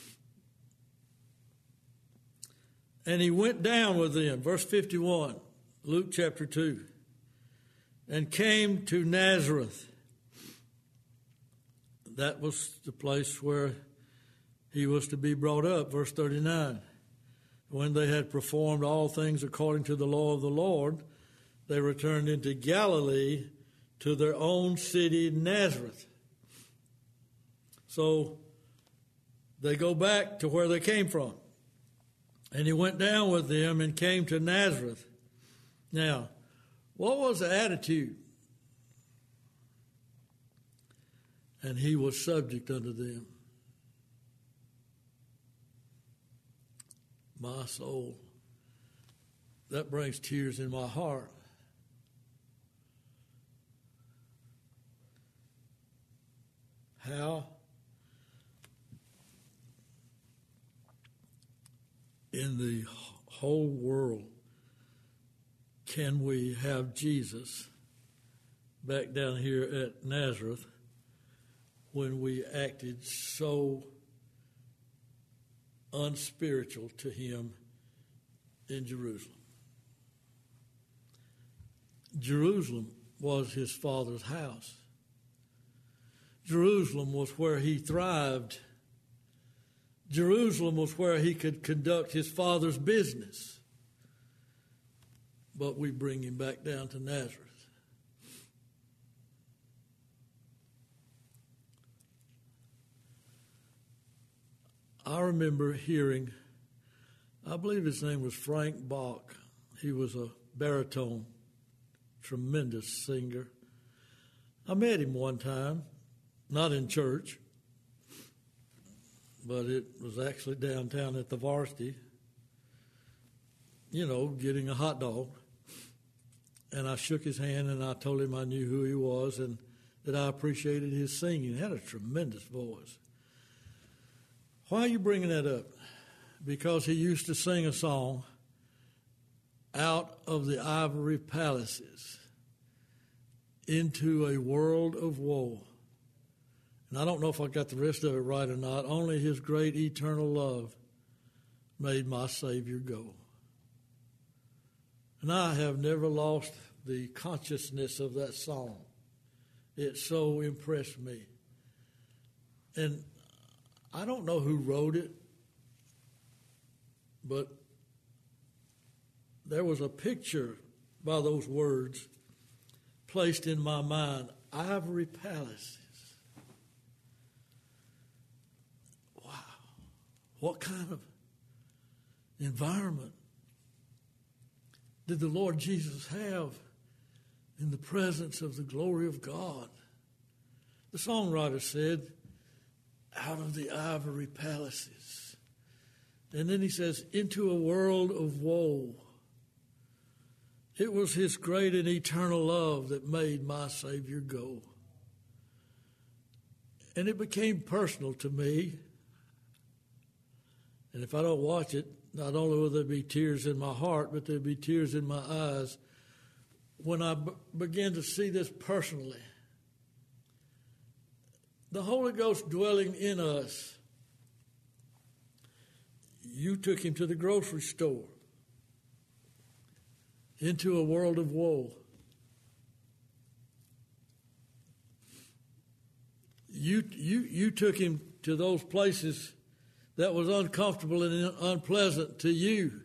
And he went down with them, verse 51, Luke chapter 2, and came to Nazareth. That was the place where he was to be brought up, verse 39. When they had performed all things according to the law of the Lord, they returned into Galilee to their own city, Nazareth. So they go back to where they came from. And he went down with them and came to Nazareth. Now, what was the attitude? and he was subject unto them. My soul, that brings tears in my heart. How in the whole world can we have Jesus back down here at Nazareth when we acted so unspiritual to him in Jerusalem? Jerusalem was his father's house. Jerusalem was where he thrived. Jerusalem was where he could conduct his father's business. But we bring him back down to Nazareth. I remember hearing, I believe his name was Frank Bach. He was a baritone, tremendous singer. I met him one time. Not in church, but it was actually downtown at the Varsity, getting a hot dog. And I shook his hand and I told him I knew who he was and that I appreciated his singing. He had a tremendous voice. Why are you bringing that up? Because he used to sing a song, Out of the Ivory Palaces into a World of Woe. And I don't know if I got the rest of it right or not. Only his great eternal love made my Savior go. And I have never lost the consciousness of that song. It so impressed me. And I don't know who wrote it, but there was a picture by those words placed in my mind. Ivory Palaces. What kind of environment did the Lord Jesus have in the presence of the glory of God? The songwriter said, out of the ivory palaces. And then he says, into a world of woe. It was his great and eternal love that made my Savior go. And it became personal to me. And if I don't watch it, not only will there be tears in my heart, but there'll be tears in my eyes when I begin to see this personally. The Holy Ghost dwelling in us. You took him to the grocery store, into a world of woe. You took him to those places that was uncomfortable and unpleasant to you.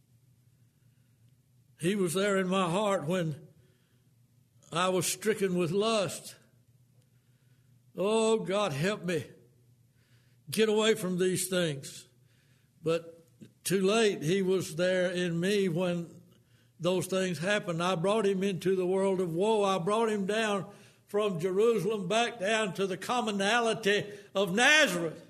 He was there in my heart when I was stricken with lust. Oh, God, help me get away from these things. But too late, he was there in me when those things happened. I brought him into the world of woe. I brought him down from Jerusalem back down to the commonality of Nazareth.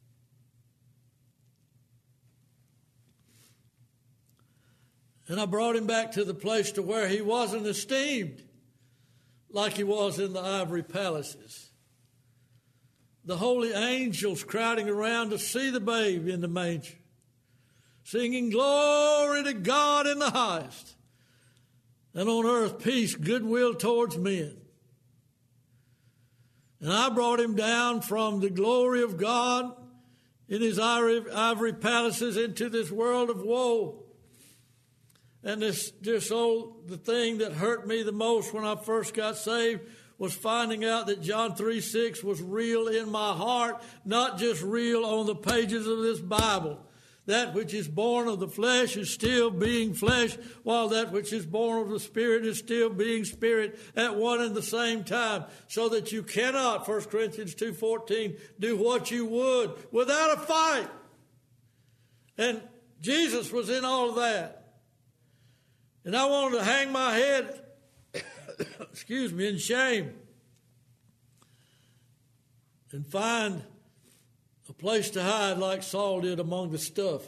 And I brought him back to the place to where he wasn't esteemed like he was in the ivory palaces. The holy angels crowding around to see the babe in the manger, singing glory to God in the highest, and on earth peace, goodwill towards men. And I brought him down from the glory of God in his ivory palaces into this world of woe. And the thing that hurt me the most when I first got saved was finding out that John 3:6 was real in my heart, not just real on the pages of this Bible. That which is born of the flesh is still being flesh, while that which is born of the Spirit is still being spirit at one and the same time. So that you cannot, 1 Corinthians 2:14, do what you would without a fight. And Jesus was in all of that. And I wanted to hang my head, in shame. and find a place to hide like Saul did among the stuff.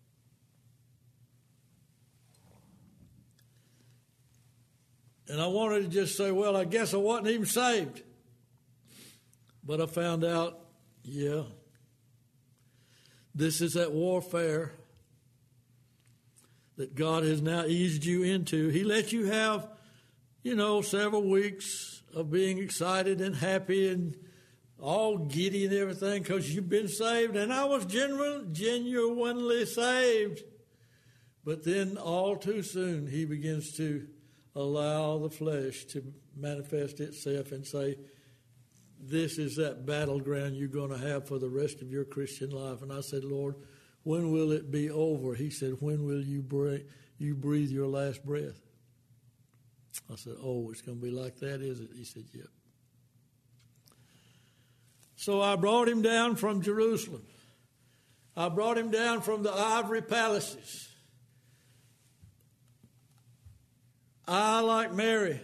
And I wanted to just say, well, I guess I wasn't even saved. But I found out, yeah, this is that warfare that God has now eased you into. He let you have, several weeks of being excited and happy and all giddy and everything because you've been saved. And I was genuinely saved. But then all too soon he begins to allow the flesh to manifest itself and say, this is that battleground you're going to have for the rest of your Christian life. And I said, Lord, when will it be over? He said, when will you breathe your last breath? I said, oh, it's going to be like that, is it? He said, yep. So I brought him down from Jerusalem. I brought him down from the ivory palaces. I, like Mary,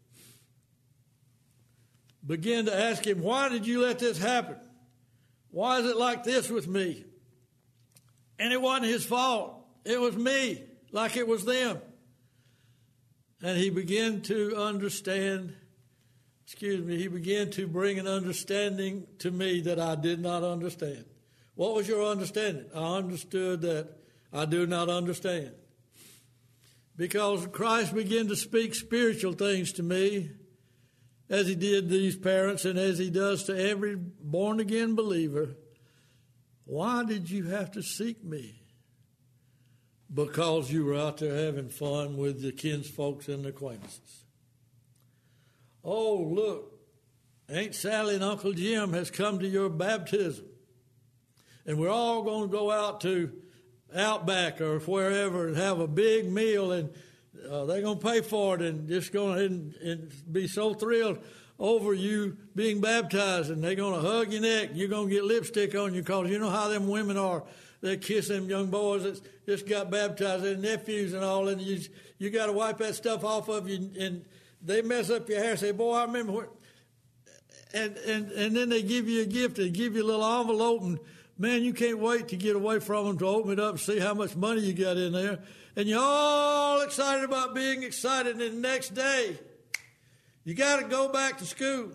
began to ask him, why did you let this happen? Why is it like this with me? And it wasn't his fault. It was me, like it was them. And he began to understand, he began to bring an understanding to me that I did not understand. What was your understanding? I understood that I do not understand. Because Christ began to speak spiritual things to me, as he did these parents and as he does to every born-again believer. Why did you have to seek me? Because you were out there having fun with the kinsfolks and the acquaintances. Oh, look, Aunt Sally and Uncle Jim has come to your baptism. And we're all going to go out to Outback or wherever and have a big meal, and they're going to pay for it and just going and be so thrilled over you being baptized, and they're going to hug your neck. You're going to get lipstick on you because you know how them women are. They kiss them young boys that just got baptized, their nephews and all, and you got to wipe that stuff off of you, and they mess up your hair. Say, boy, I remember what. And then they give you a gift. They give you a little envelope, and man, you can't wait to get away from them to open it up and see how much money you got in there. And you're all excited about being excited. And the next day, you got to go back to school.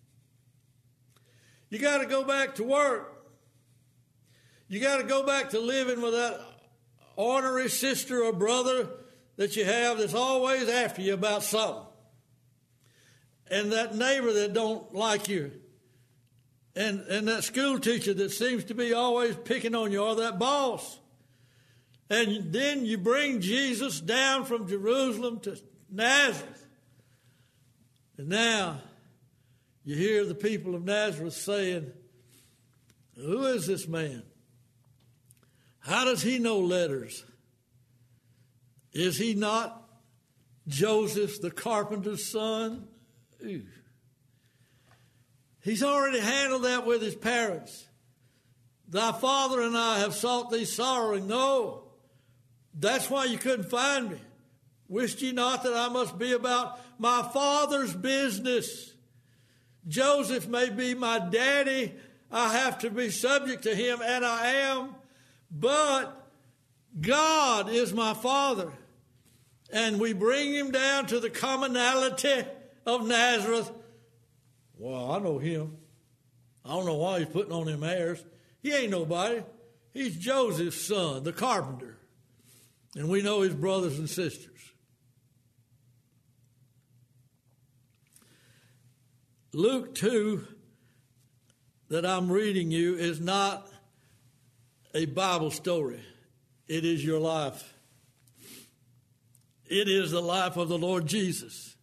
You got to go back to work. You got to go back to living with that ornery sister or brother that you have that's always after you about something. And that neighbor that don't like you. And that school teacher that seems to be always picking on you, or that boss. And then you bring Jesus down from Jerusalem to Nazareth. And now you hear the people of Nazareth saying, who is this man? How does he know letters? Is he not Joseph, the carpenter's son? Ooh. He's already handled that with his parents. Thy father and I have sought thee sorrowing. No, that's why you couldn't find me. Wist ye not that I must be about my father's business? Joseph may be my daddy. I have to be subject to him, and I am. But God is my father. And we bring him down to the commonality of Nazareth. Well, I know him. I don't know why he's putting on them airs. He ain't nobody. He's Joseph's son, the carpenter. And we know his brothers and sisters. Luke 2 that I'm reading you is not a Bible story. It is your life. It is the life of the Lord Jesus.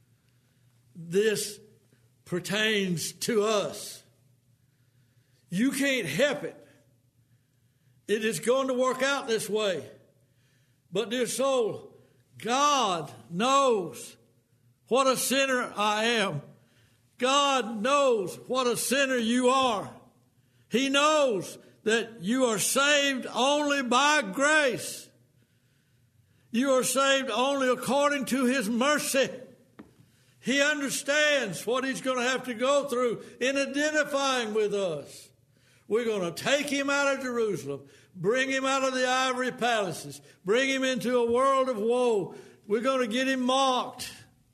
This pertains to us. You can't help it. It is going to work out this way. But dear soul, God knows what a sinner I am. God knows what a sinner you are. He knows that you are saved only by grace. You are saved only according to his mercy. He understands what he's going to have to go through in identifying with us. We're going to take him out of Jerusalem, bring him out of the ivory palaces, bring him into a world of woe. We're going to get him mocked.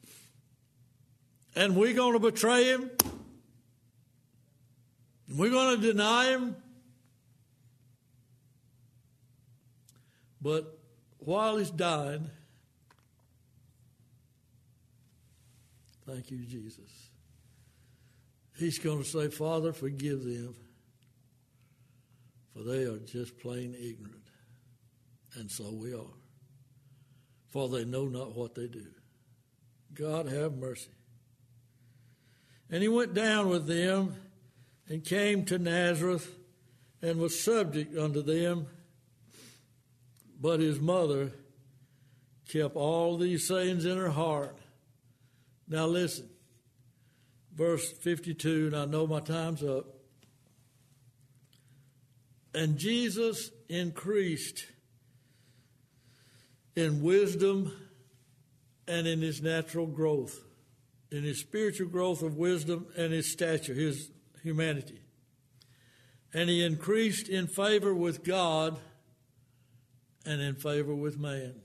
And we're going to betray him. We're going to deny him. But while he's dying, thank you, Jesus, he's going to say, Father, forgive them, for they are just plain ignorant. And so we are. For they know not what they do. God have mercy. And he went down with them and came to Nazareth and was subject unto them. But his mother kept all these sayings in her heart. Now listen, verse 52, and I know my time's up. And Jesus increased in wisdom and in his natural growth, in his spiritual growth of wisdom and his stature, his humanity. And he increased in favor with God and in favor with man.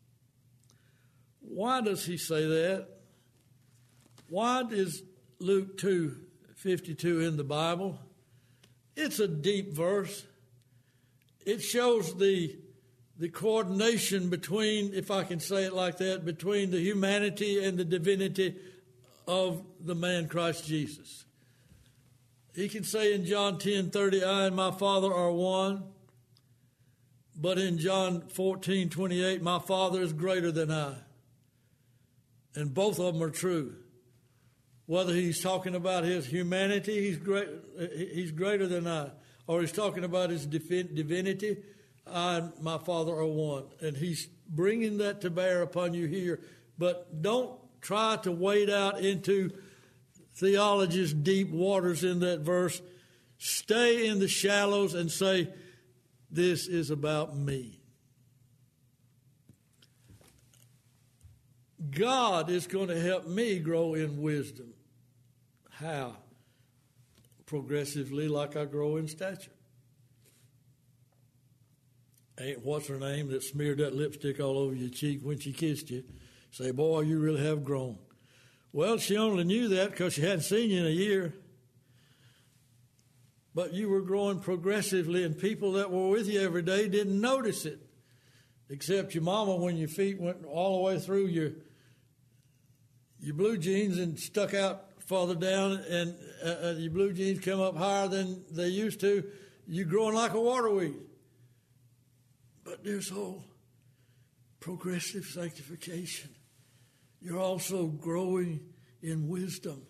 Why does he say that? Why is Luke 2:52 in the Bible? It's a deep verse. It shows the coordination between, if I can say it like that, between the humanity and the divinity of the man Christ Jesus. He can say in John 10:30, I and my Father are one. But in John 14:28, my Father is greater than I. And both of them are true. Whether he's talking about his humanity, he's greater than I. Or he's talking about his divinity, I and my Father are one. And he's bringing that to bear upon you here. But don't try to wade out into theology's deep waters in that verse. Stay in the shallows and say, this is about me. God is going to help me grow in wisdom. How? Progressively, like I grow in stature. Ain't what's her name that smeared that lipstick all over your cheek when she kissed you. Say, boy, you really have grown. Well, she only knew that because she hadn't seen you in a year. But you were growing progressively, and people that were with you every day didn't notice it, except your mama when your feet went all the way through your blue jeans and stuck out farther down, and your blue jeans come up higher than they used to. You're growing like a water weed. But there's whole progressive sanctification. You're also growing in wisdom.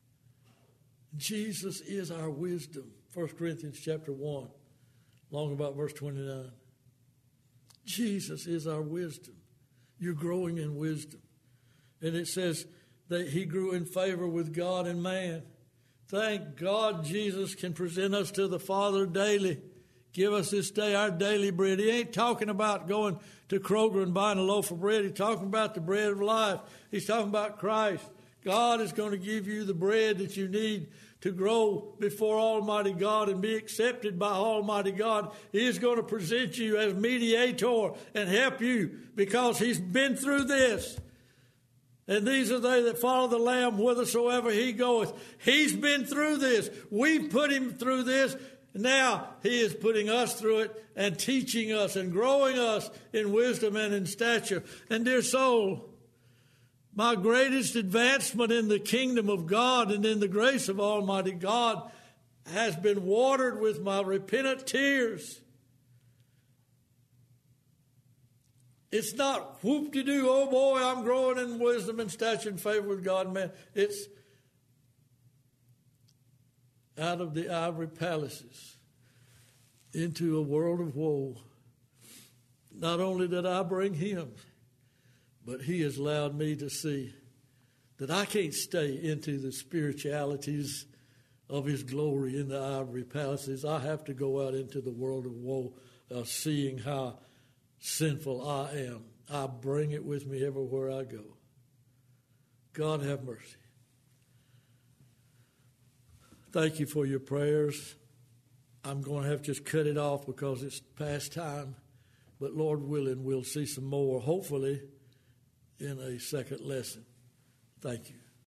Jesus is our wisdom. 1 Corinthians chapter 1, long about verse 29. Jesus is our wisdom. You're growing in wisdom. And it says that he grew in favor with God and man. Thank God Jesus can present us to the Father daily. Give us this day our daily bread. He ain't talking about going to Kroger and buying a loaf of bread. He's talking about the bread of life. He's talking about Christ. God is going to give you the bread that you need to grow before Almighty God and be accepted by Almighty God. He is going to present you as mediator and help you because he's been through this. And these are they that follow the Lamb whithersoever he goeth. He's been through this. We've put him through this. Now he is putting us through it and teaching us and growing us in wisdom and in stature. And dear soul, my greatest advancement in the kingdom of God and in the grace of Almighty God has been watered with my repentant tears. It's not whoop-de-doo, oh boy, I'm growing in wisdom and stature and favor with God and man. It's out of the ivory palaces into a world of woe. Not only did I bring him, but he has allowed me to see that I can't stay into the spiritualities of his glory in the ivory palaces. I have to go out into the world of woe, seeing how sinful I am. I bring it with me everywhere I go. God have mercy. Thank you for your prayers. I'm going to have to just cut it off because it's past time. But Lord willing, we'll see some more, hopefully, in a second lesson. Thank you.